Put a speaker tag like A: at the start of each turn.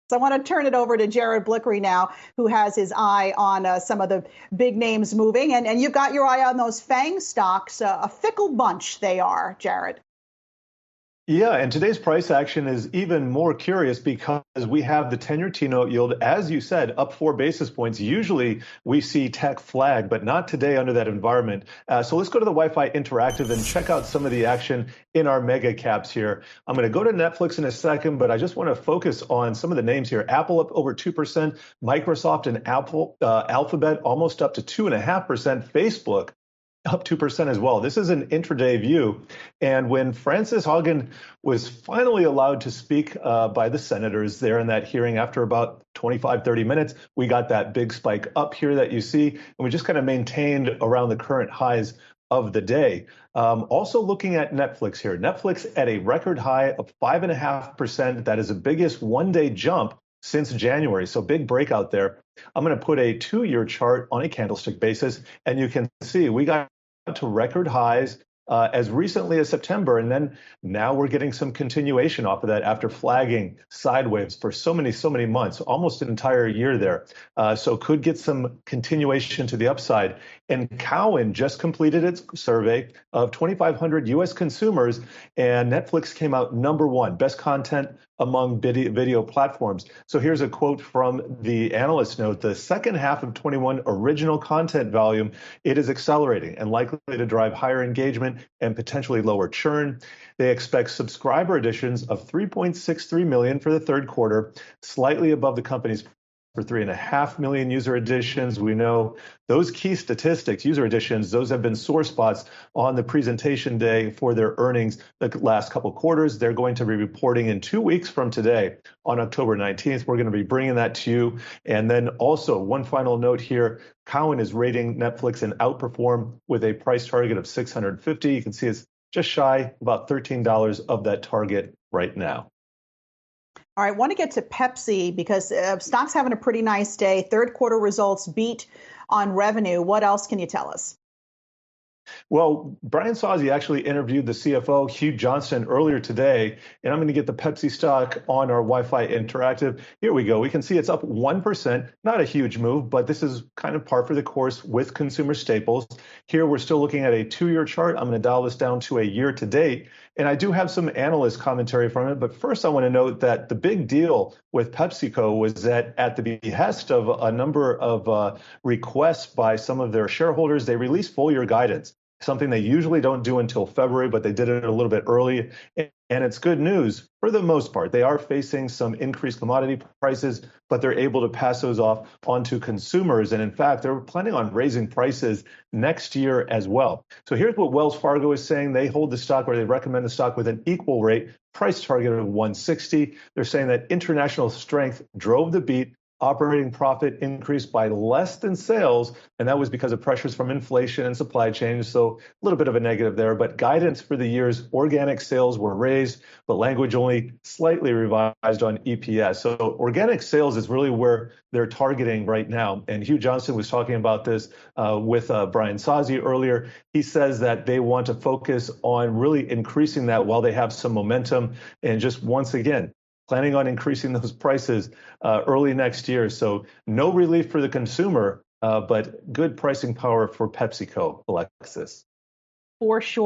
A: I want to turn it over to Jared Blickery now, who has his eye on some of the big names moving. And you've got your eye on those FANG stocks, a fickle bunch they are, Jared.
B: Yeah, and today's price action is even more curious because we have the 10-year T-note yield, as you said, up 4 basis points. Usually we see tech flag, but not today under that environment. So let's go to the Wi-Fi Interactive and check out some of the action in our mega caps here. I'm going to go to Netflix in a second, but I just want to focus on some of the names here. Apple up over 2%, Microsoft and Alphabet almost up to 2.5%, Facebook up 2% as well. This is an intraday view. And when Frances Haugen was finally allowed to speak by the senators there in that hearing after about 25, 30 minutes, we got that big spike up here that you see. And we just kind of maintained around the current highs of the day. Also looking at Netflix here. Netflix at a record high of 5.5%. That is the biggest one-day jump since January. So big breakout there. I'm going to put a 2-year chart on a candlestick basis, and you can see we got to record highs as recently as September, and then now we're getting some continuation off of that after flagging sideways for so many months, almost an entire year there. So could get some continuation to the upside. And Cowen just completed its survey of 2,500 U.S. consumers, and Netflix came out #1, best content among video platforms. So here's a quote from the analyst note: the second half of 21 original content volume, it is accelerating and likely to drive higher engagement and potentially lower churn. They expect subscriber additions of 3.63 million for the third quarter, slightly above the company's for 3.5 million user additions. We know those key statistics, user additions, those have been sore spots on the presentation day for their earnings the last couple quarters. They're going to be reporting in 2 weeks from today on October 19th. We're going to be bringing that to you. And then also one final note here, Cowen is rating Netflix an outperform with a price target of $650. You can see it's just shy, about $13 of that target right now.
A: All right, I want to get to Pepsi because stock's having a pretty nice day. Third quarter results beat on revenue. What else can you tell us?
B: Well, Brian Sozzi actually interviewed the CFO, Hugh Johnston, earlier today, and I'm going to get the Pepsi stock on our Wi-Fi Interactive. Here we go. We can see it's up 1%, not a huge move, but this is kind of par for the course with consumer staples. Here we're still looking at a 2-year chart. I'm going to dial this down to a year to date, and I do have some analyst commentary from it. But first, I want to note that the big deal with PepsiCo was that at the behest of a number of requests by some of their shareholders, they released full year guidance, something they usually don't do until February, but they did it a little bit early. And it's good news for the most part. They are facing some increased commodity prices, but they're able to pass those off onto consumers. And in fact, they're planning on raising prices next year as well. So here's what Wells Fargo is saying. They hold the stock, or they recommend the stock with an equal rate, price target of 160. They're saying that international strength drove the beat. Operating profit increased by less than sales, and that was because of pressures from inflation and supply chain. So a little bit of a negative there, but guidance for the year's organic sales were raised, but language only slightly revised on EPS. So organic sales is really where they're targeting right now. And Hugh Johnston was talking about this with Brian Sozzi earlier. He says that they want to focus on really increasing that while they have some momentum. And just once again, planning on increasing those prices early next year. So no relief for the consumer, but good pricing power for PepsiCo, Alexis.
A: For sure.